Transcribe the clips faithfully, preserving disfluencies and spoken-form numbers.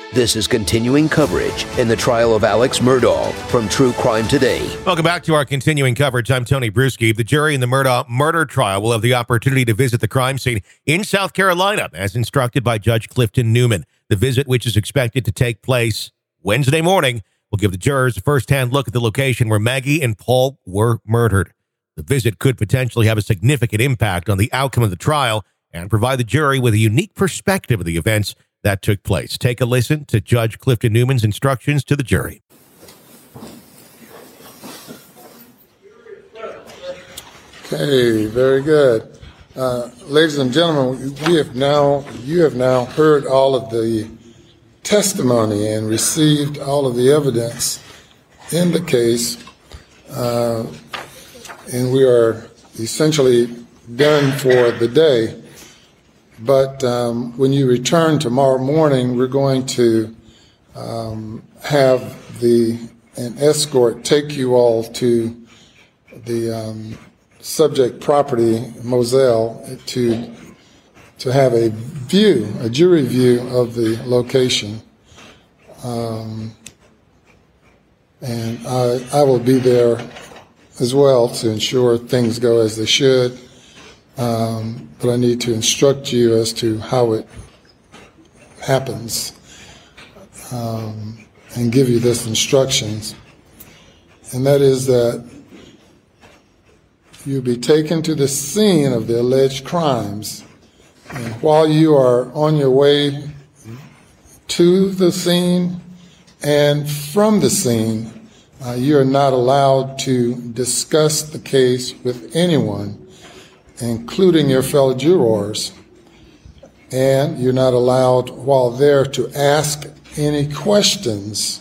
This is continuing coverage in the trial of Alex Murdaugh from True Crime Today. Welcome back to our continuing coverage. I'm Tony Bruschi. The jury in the Murdaugh murder trial will have the opportunity to visit the crime scene in South Carolina, as instructed by Judge Clifton Newman. The visit, which is expected to take place Wednesday morning, will give the jurors a first-hand look at the location where Maggie and Paul were murdered. The visit could potentially have a significant impact on the outcome of the trial and provide the jury with a unique perspective of the events that took place. Take a listen to Judge Clifton Newman's instructions to the jury. Okay, very good. Uh, ladies and gentlemen, we have now, you have now heard all of the testimony and received all of the evidence in the case, uh, and we are essentially done for the day. But um, when you return tomorrow morning, we're going to um, have the an escort take you all to the um, subject property, Moselle, to to have a view, a jury view of the location. Um, and I, I will be there as well to ensure things go as they should. Um, but I need to instruct you as to how it happens um, and give you this instructions. And that is that you'll be taken to the scene of the alleged crimes. And while you are on your way to the scene and from the scene, uh, you are not allowed to discuss the case with anyone, including your fellow jurors, and you're not allowed while there to ask any questions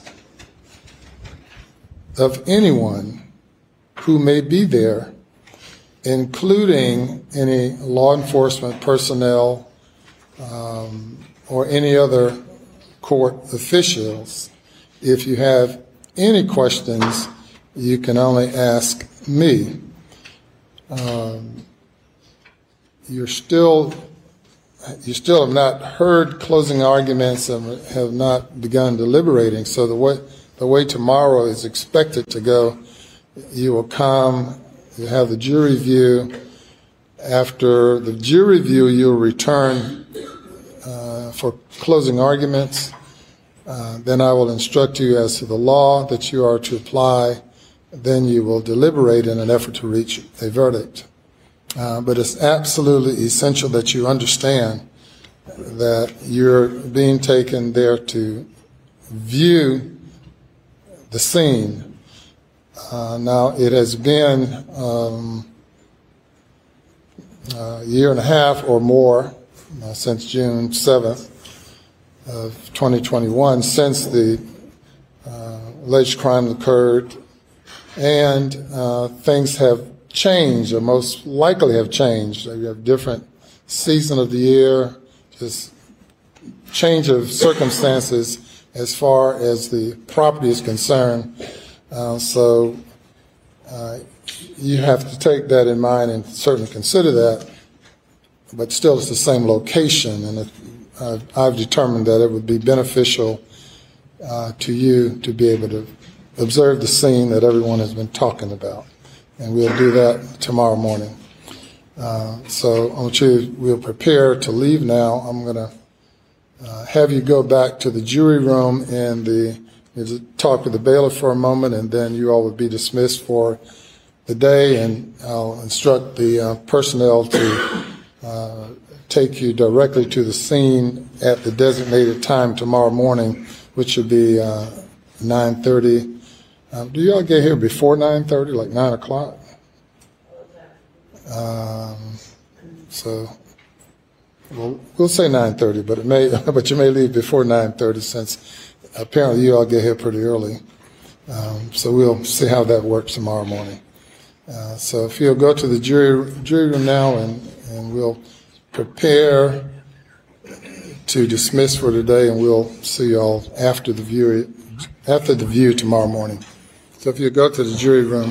of anyone who may be there, including any law enforcement personnel um, or any other court officials. If you have any questions, you can only ask me. Um, You're still, you still have not heard closing arguments and have not begun deliberating. So the way, the way tomorrow is expected to go, you will come, you have the jury view. After the jury view, you'll return uh, for closing arguments. Uh, then I will instruct you as to the law that you are to apply. Then you will deliberate in an effort to reach a verdict. Uh, but it's absolutely essential that you understand that you're being taken there to view the scene. Uh, now, it has been um, a year and a half or more uh, since June seventh of twenty twenty-one, since the uh, alleged crime occurred, and uh, things have change, or most likely have changed. You have different season of the year, just change of circumstances as far as the property is concerned. Uh, so uh, you have to take that in mind and certainly consider that, but still it's the same location, and it, uh, I've determined that it would be beneficial uh, to you to be able to observe the scene that everyone has been talking about. And we'll do that tomorrow morning. Uh, so I want you, we'll prepare to leave now. I'm going to uh, have you go back to the jury room and the talk with the bailiff for a moment, and then you all will be dismissed for the day, and I'll instruct the uh, personnel to uh, take you directly to the scene at the designated time tomorrow morning, which should be uh, nine thirty. Um, do you all get here before nine thirty, like nine o'clock? Um, so we'll, we'll say nine thirty, but it may, but you may leave before nine thirty, since apparently you all get here pretty early. Um, so we'll see how that works tomorrow morning. Uh, so if you'll go to the jury jury room now, and, and we'll prepare to dismiss for today, and we'll see you all after the view after the view tomorrow morning. So if you go to the jury room.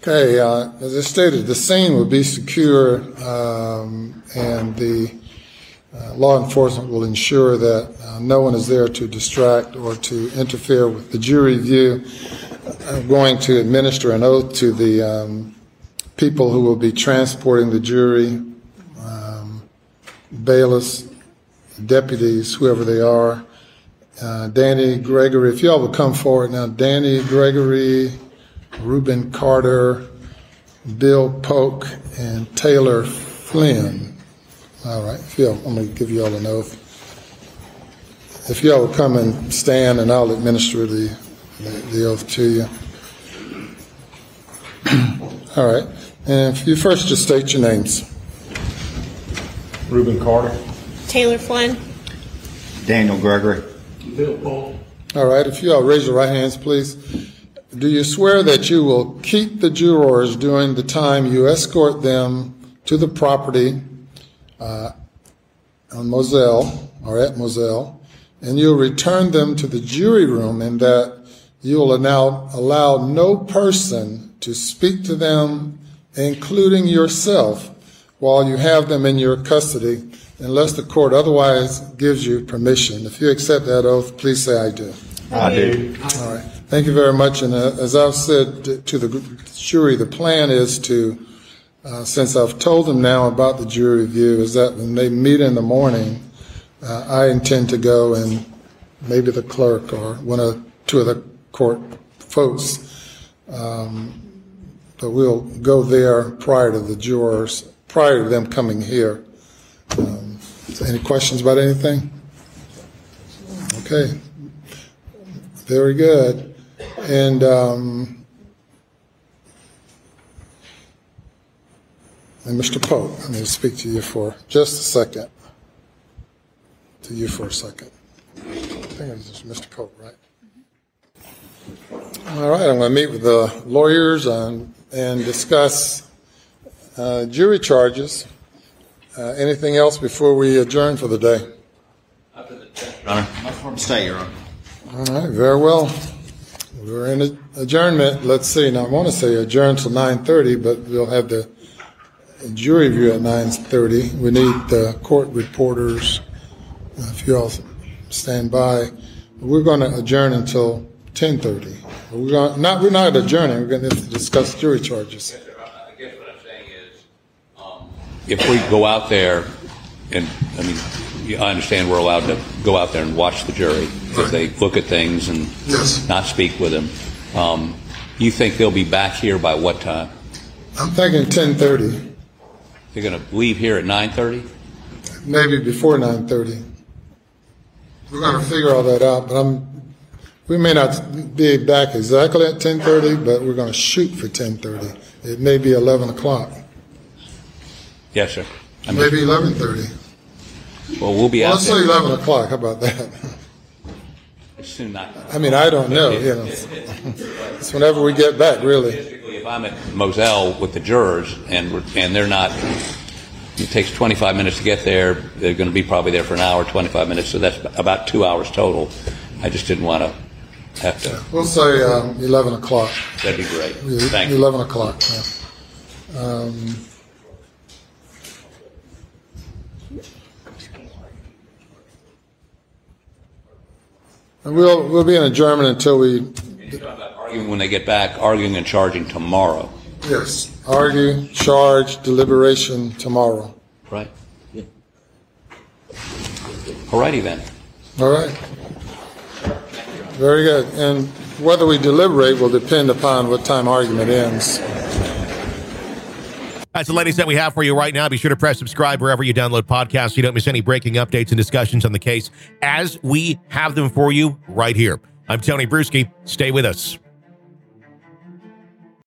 Okay, uh, as I stated, the scene will be secure, um, and the uh, law enforcement will ensure that uh, no one is there to distract or to interfere with the jury view. I'm going to administer an oath to the um, people who will be transporting the jury, um, bailiffs, deputies, whoever they are. Uh, Danny Gregory, if y'all would come forward now. Danny Gregory, Reuben Carter, Bill Polk, and Taylor Flynn. All right, if y'all, I'm going to give you all an oath. If y'all will come and stand, and I'll administer the, the, the oath to you. All right, and if you first just state your names. Reuben Carter. Taylor Flynn. Daniel Gregory. Bill Polk. All right, if you all raise your right hands, please. Do you swear that you will keep the jurors during the time you escort them to the property uh, on Moselle, or at Moselle, and you'll return them to the jury room, and that you will now allow no person to speak to them, including yourself, while you have them in your custody, unless the court otherwise gives you permission? If you accept that oath, please say I do. I do. All right. Thank you very much. And uh, as I've said to the jury, the plan is to, uh, since I've told them now about the jury review, is that when they meet in the morning, uh, I intend to go, and maybe the clerk or one or two of the court folks, um, but we'll go there prior to the jurors, prior to them coming here. Um, so any questions about anything? Okay. Very good. And um, and Mister Polk, I'm going to speak to you for just a second. To you for a second. I think it was Mister Polk, right? All right, I'm going to meet with the lawyers and, and discuss uh, jury charges. Uh, anything else before we adjourn for the day? After the Your Honor. Not from state, Your Honor. All right, very well. We're in adjournment. Let's see. Now, I want to say adjourn till nine thirty, but we'll have the jury review at nine thirty. We need the court reporters. Uh, if you all stand by, we're going to adjourn until ten thirty. We're going not. We're not adjourning. We're going to discuss jury charges. I guess what I'm saying is, um, if we go out there, and I mean, I understand we're allowed to go out there and watch the jury if they look at things and Yes. not speak with them. Um, you think they'll be back here by what time? I'm thinking ten thirty, They're going to leave here at nine thirty? maybe before nine thirty. We're going to figure all that out, but I'm. We may not be back exactly at ten thirty, but we're going to shoot for ten thirty. It may be eleven o'clock, Yes, sir. I mean, maybe eleven thirty. well, we'll be Well, out let's say there. eleven o'clock. How about that? It's soon not. I mean, I don't know. You know, it's whenever we get back, really. Typically, if I'm at Moselle with the jurors and we're, and they're not, it takes twenty-five minutes to get there. They're going to be probably there for an hour, twenty-five minutes. So that's about two hours total. I just didn't want to have to. We'll say um, eleven o'clock. That'd be great. Thank you. Eleven o'clock. Yeah. Um, and we'll we'll be in adjournment until we. You're talking about arguing when they get back, arguing and charging tomorrow, Yes. Argue, charge, deliberation tomorrow. right? Yeah. All righty then. All right. Very good. And whether we deliberate will depend upon what time argument ends. That's the latest that we have for you right now. Be sure to press subscribe wherever you download podcasts so you don't miss any breaking updates and discussions on the case as we have them for you right here. I'm Tony Bruschi. Stay with us.